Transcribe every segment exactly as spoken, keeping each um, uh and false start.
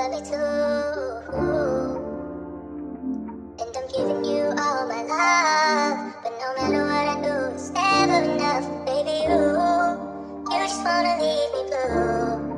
love it too. And I'm giving you all my love, but no matter what I do, it's never enough. Baby, you, you just wanna leave me blue.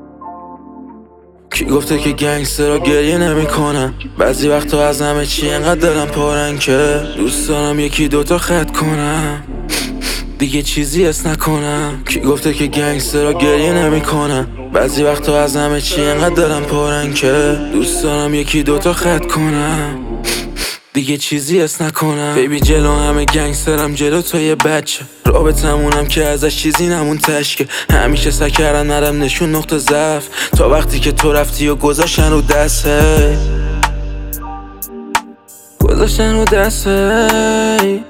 کی گفته که گنگسترها گریه نمی کنن؟ بعضی وقتا از همه چی انقدر دلم پرن که دوست دارم یکی دوتا خط کنم، دیگه چیزی اس نکنم. کی گفته که گنگسترها گریه نمی کنن؟ بعضی وقتا از همه چی انقدر دلم پرن که دوست دارم یکی دوتا خط کنم، دیگه چیزی اس نکنم. بیبی جلو همه گنگسترم، جلو تو یه بچه رابطمونم که ازش چیزی نمون تشکه. همیشه سعی کردن نرم نشون نقطه ضعف، تا وقتی که تو رفتی و گذاشتن رو دست هی گذاشتن رو دست هی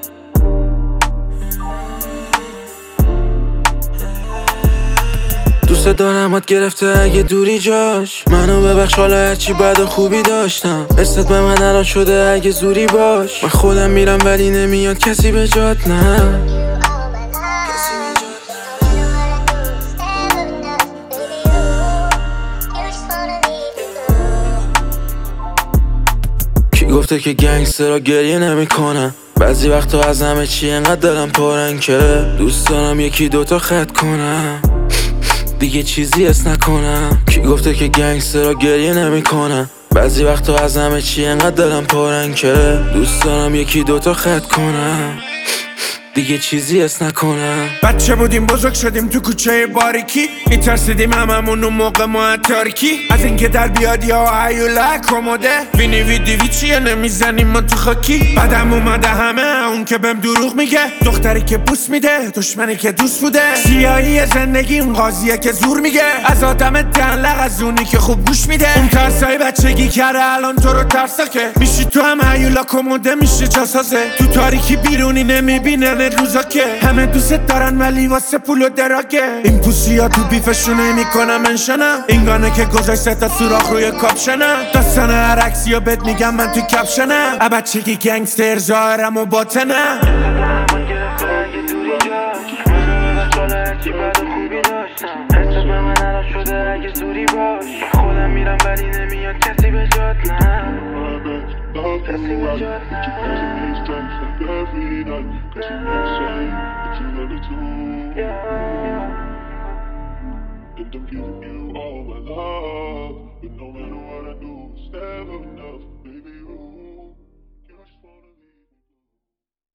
دوست دارمت گرفته اگه دوری جاش، منو ببخش حالا هرچی بد و خوبی داشتم. حست به من الان شده اگه زوری باش، من خودم میرم ولی نمیاد کسی به جات. نه کی گفته که گنگسترها گریه نمی کنن؟ بعضی وقتا از همه چی انقدر دلم پرن که دوست دارم یکی دوتا خط کنم، دیگه چیزی اس نکنم. کی گفته که گنگسترها گریه نمی کنن؟ بعضی وقتا از همه چی انقدر دلم پرن که دوست دارم یکی دوتا خط کنم، دیگه چیزی اس نکنم. بچه بودیم بزرگ شدیم تو کوچه باریکی، میترسیدیم هممون اون موقع ما تاریکی، از اینکه در بیاد یا هیولا کموده وینی ویدیوی چیه نمیزنیم ما تو خاکی. بعدم اومده همه اون که بهم دروغ میگه، دختری که بوس میده دشمنی که دوست بوده، سیاهی زندگی اون قاضیه که زور میگه، از آدم دنلق از اونی که خوب گوش میده. اون ترسای بچگی کرده الان تو رو ترساکه، میشی تو هم هیولا کموده میشه جاسازه، تو تاریکی بیرونی نمیبینه روزا که همه دوست دارن ولی واسه پول و دراگه. این پوسی ها تو بیفشون نمیکنم منشنم، این گانه که گذاشت تا سوراخ روی کاپشنم، داستان هر عکسی ها بهت میگم من تو کپشنم، بچگی گنگستر ظاهرم و باطنم. خودم میرم ولی نمیاد کسی به جات. نه Every night, cause you insane, but you love it too. And I'm giving you all my love, but no matter what I do, it's never enough, baby. You, you just wanna